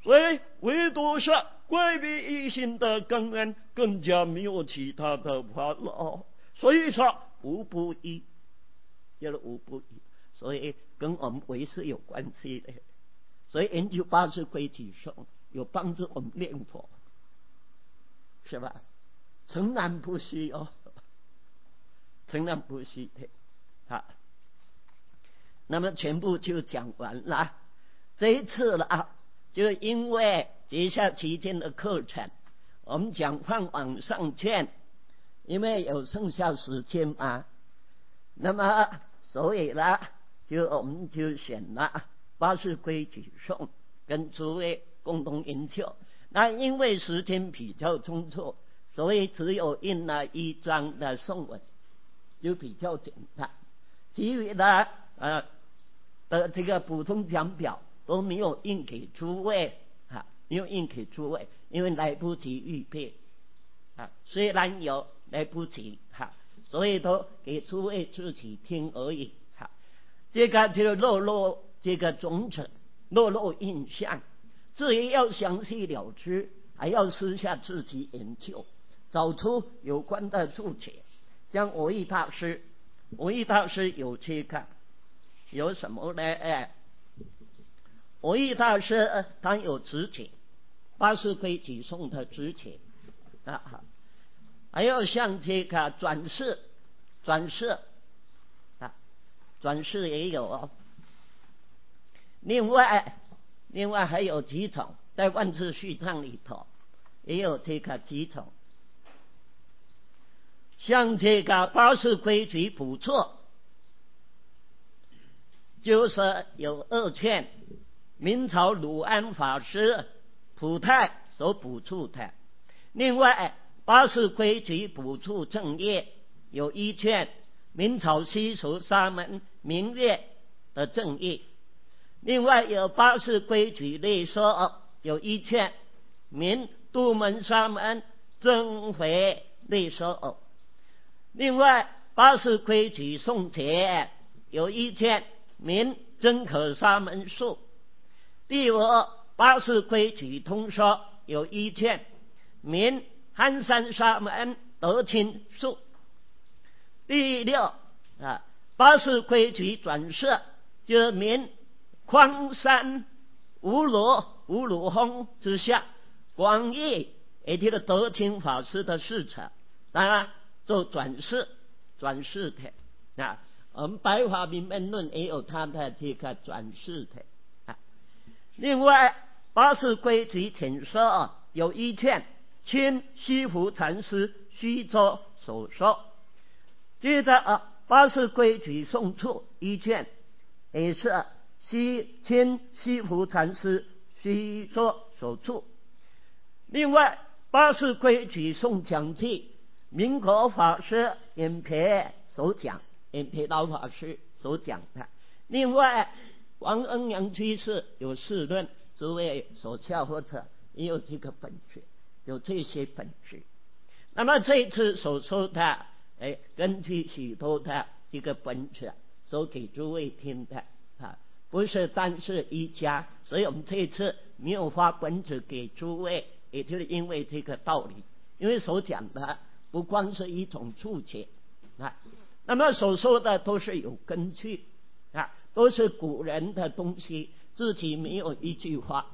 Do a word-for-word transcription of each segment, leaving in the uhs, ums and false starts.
唯唯独是归于一心的根源，更加没有其他的法了。所以说无不义，就是无不义，所以跟我们唯是有关系的。所以研究八字规矩颂有帮助我们念佛，是吧？诚然不虚哦，诚然不虚的啊。那么全部就讲完了。这一次了啊，就因为接下七天的课程，我们讲放往上卷，因为有剩下时间嘛，那么所以呢，就我们就选了八字规矩颂跟诸位共同研究。那因为时间比较充足，所以只有印了一张的颂文，就比较简单。其余的呃的这个普通讲表都没有印给诸位啊，没有印给诸位，因为来不及预备啊。虽然有来不及哈、啊，所以都给诸位自己听而已哈、啊。这个就落落这个种子，落落印象。至于要详细了知，还要私下自己研究，找出有关的注解。像我义大师，我义大师有这个。有什么呢？哎，我义大师他有直解，八字规矩颂的直解啊，还有像这个转世，转世啊，转世也有哦。另外，另外还有几种，在万字序章里头也有这个几种，像这个八字规矩补错。就是有二卷，明朝鲁安法师普太所补注的。另外八字规矩补注正业有一卷，明朝西蜀沙门明月的正业。另外有八字规矩类说有一卷，明杜门沙门真回类说。另外八字规矩颂解有一卷，明真可沙门术。第五八字规矩通说有一卷，明憨山沙门德清术。第六啊，八字规矩转世就是明匡山无罗无鲁峰之下，广义也就是德清法师的事成，当然做转世转世的啊。我们白话明门论也有他的这个转世的啊。另外八字规矩浅说有一卷，清西湖禅师虚州所说。接着啊，八字规矩宋处一卷，也是西清西湖禅师虚州所著。另外八字规矩宋讲记，民国法师演培所讲，演培老法师所讲的。另外王恩阳居士有四论，诸位所教或者也有这个本质，有这些本质。那么这一次所说的哎，根据许多的这个本质所给诸位听的啊，不是单是一家，所以我们这一次没有发本子给诸位，也就是因为这个道理，因为所讲的不光是一种注解啊，那么所说的都是有根据啊，都是古人的东西，自己没有一句话，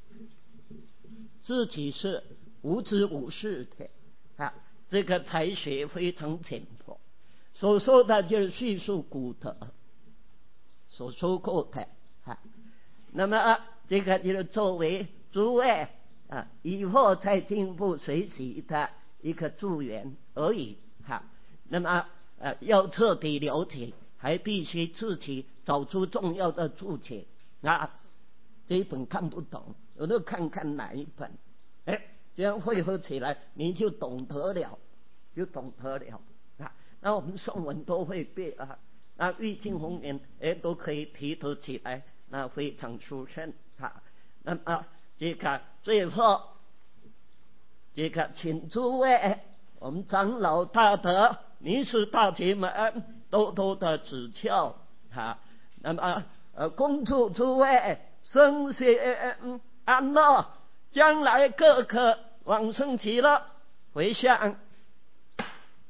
自己是无知无识的啊，这个才学非常浅薄。所说的就是叙述古德所说过的啊，那么、啊、这个就是作为诸位啊以后再进一步学习的一个助缘而已哈、啊。那么呃要彻底了解，还必须自己找出重要的注解啊。这一本看不懂，我都看看哪一本，哎，这样汇合起来，你就懂得了，就懂得了啊。那我们宋文都会背啊，那玉镜红颜哎都可以提得起来，那非常殊胜啊。那么、啊、这个最后这个请诸位我们长老大德、尼师大姐们多多的指教啊。那么呃，恭祝诸位身心安乐，将来各可往生极乐，回向